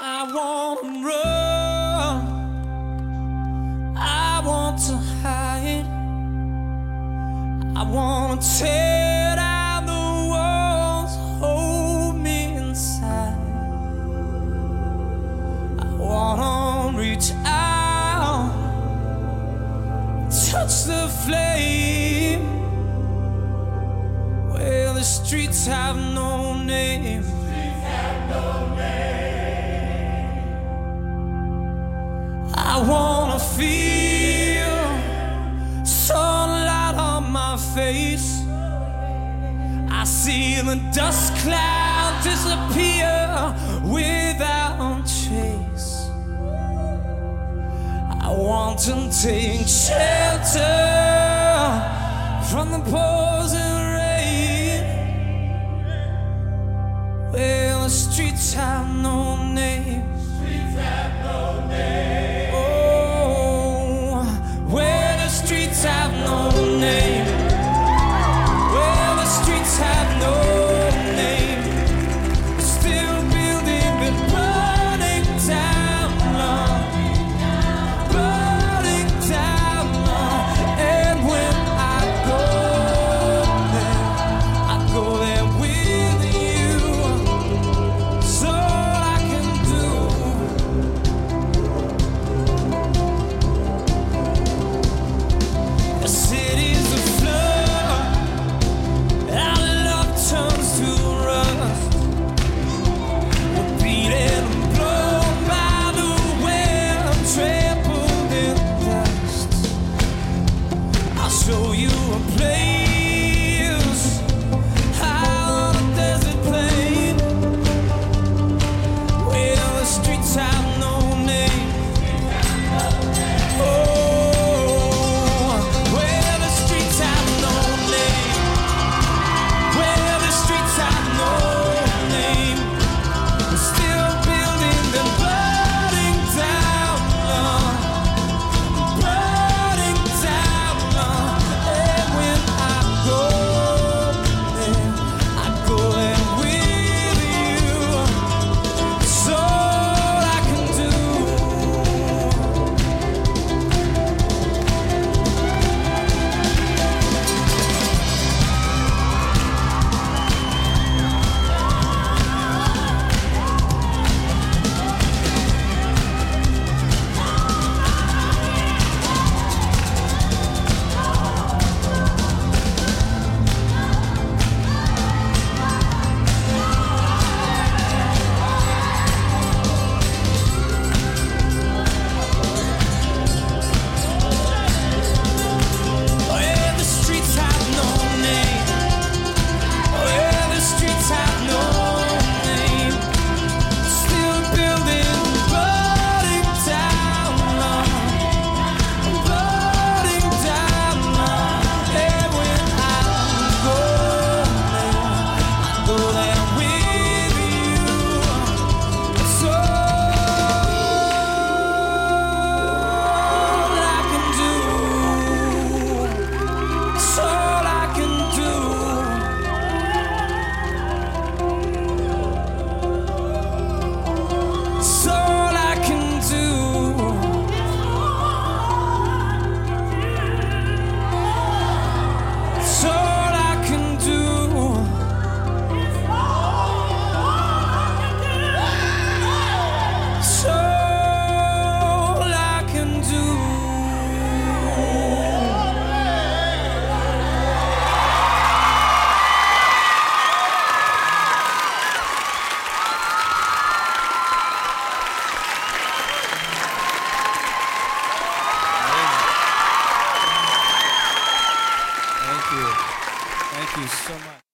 I wanna run, I want to hide, I wanna tear down the walls, hold me inside. I wanna reach out, touch the flame, where the streets have no name. I wanna feel sunlight on my face. I see the dust cloud disappear without chase. I want to take shelter from the pouring rain, where the streets have no name. Have no name, where the streets have no name. Still building but burning down, Lord, burning down, Lord. And when I go there with you. So all I can do. The city's a flood, our love turns to rust. We're beaten and blown by the wind, trampled in dust. I'll show you a place out on a desert plain, where the streets have no name. Thank you so much.